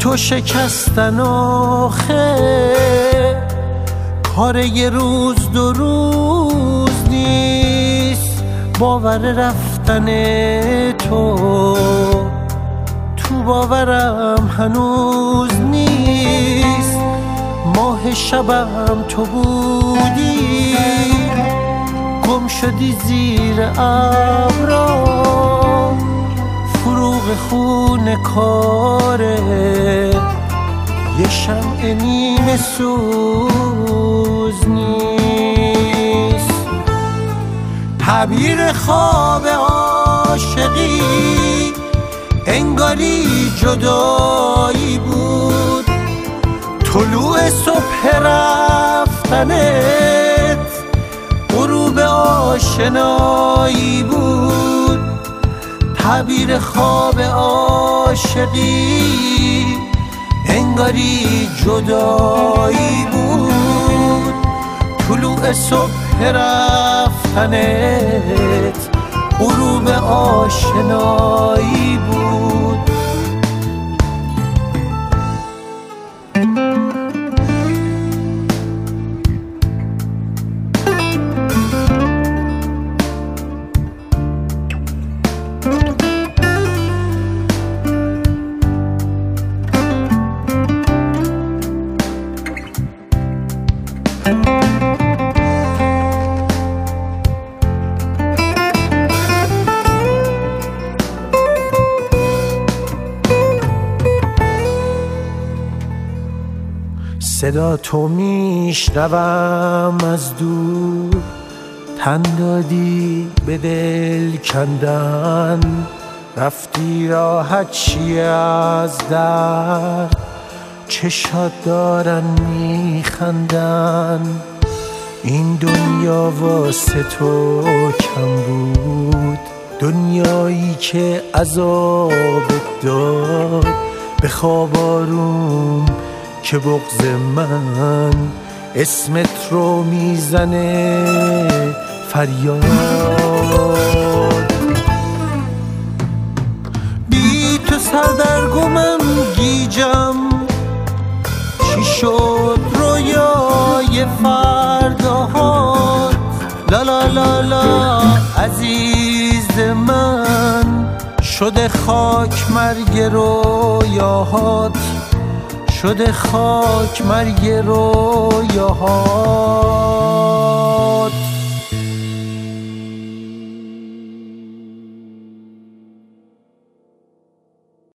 تو شکستن آخه کار یه روز دو روز نیست. باور رفتن تو باورم هنوز نیست. ماه شبم تو بودی، گم شدی زیر ابرا. فروغ خون کاره یه شمع نیمه سوز نیست. تعبیر خواب عاشقی انگاری جدایی بود. طلوع صبح رفتنت غروب آشنایی بود. تعبیر خواب عاشقی انگاری جدایی بود. طلوع صبح رفتنت غروب آشنایی بود. صدا تو میشنوم از دور، تن دادی به دل کندن. رفتی راحت چی از در، چشات دارن میخندن. این دنیا واسه تو کم بود، دنیایی که عذاب داد. به خواب آروم که بغض من اسمت رو میزنه فریاد. بی تو سردرگمم گیجم، چی شد رویای فرداهات. لا لا لا لا عزیز من، شده خاک مرگ رویاهات. شده خاک مرگ رویاهات.